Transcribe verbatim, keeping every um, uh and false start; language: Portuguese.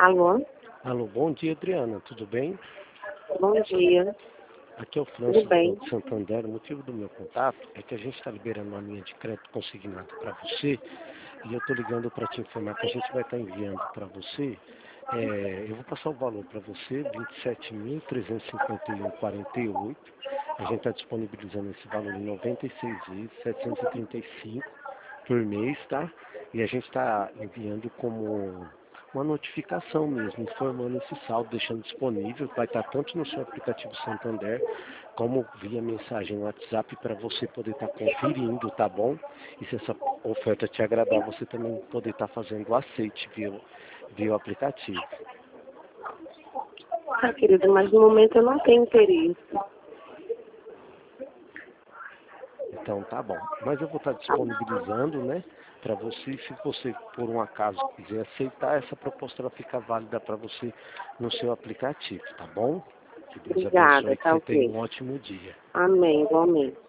Alô? Alô, bom dia, Adriana, tudo bem? Bom dia. Aqui é o Tudo Franço do bem? Banco Santander. O motivo do meu contato é que a gente está liberando uma linha de crédito consignado para você e eu estou ligando para te informar que a gente vai estar enviando para você. É, eu vou passar o valor para você, vinte e sete mil trezentos e cinquenta e um vírgula quarenta e oito. A gente está disponibilizando esse valor em noventa e seis vezes, setecentos e trinta e cinco por mês, tá? E a gente está enviando como uma notificação mesmo, informando esse saldo, deixando disponível, vai estar tanto no seu aplicativo Santander, como via mensagem no WhatsApp para você poder estar conferindo, tá bom? E se essa oferta te agradar, você também poder estar fazendo o aceite via, via o aplicativo. Ah, querida, mas no momento eu não tenho interesse. Então tá bom. Mas eu vou estar disponibilizando, né, para você, se você por um acaso quiser aceitar, essa proposta ela fica válida para você no seu aplicativo, tá bom? Que Deus Obrigada, abençoe, que tá você tenha ok. um ótimo dia. Amém, igualmente.